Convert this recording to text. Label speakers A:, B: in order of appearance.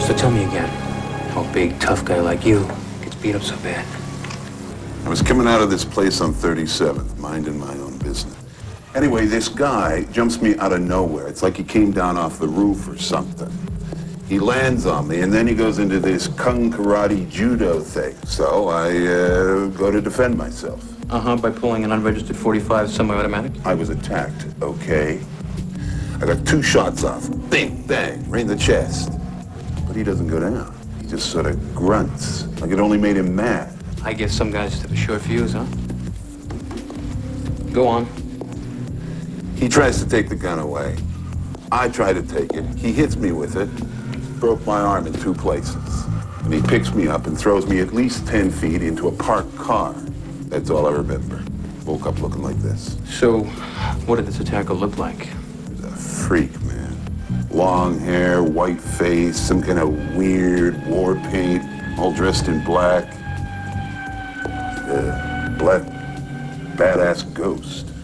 A: So tell me again, how a big, tough guy like you gets beat up so bad?
B: I was coming out of this place on 37th, minding my own business. Anyway, this guy jumps me out of nowhere. It's like he came down off the roof or something. He lands on me, and then he goes into this kung karate judo thing. So I go to defend myself.
A: By pulling an unregistered .45 semi-automatic?
B: I was attacked, okay? I got 2 shots off. Bing, bang, right in the chest. But he doesn't go down. He just sort of grunts, like it only made him mad.
A: I guess some guys just have a short fuse, huh? Go on.
B: He tries to take the gun away. I try to take it. He hits me with it. Broke my arm in 2 places. And he picks me up and throws me at least 10 feet into a parked car. That's all I remember. Woke up looking like this.
A: So, what did this attacker look like?
B: He was a freak, man. Long hair, white face, some kind of weird war paint, all dressed in black. Black badass ghost.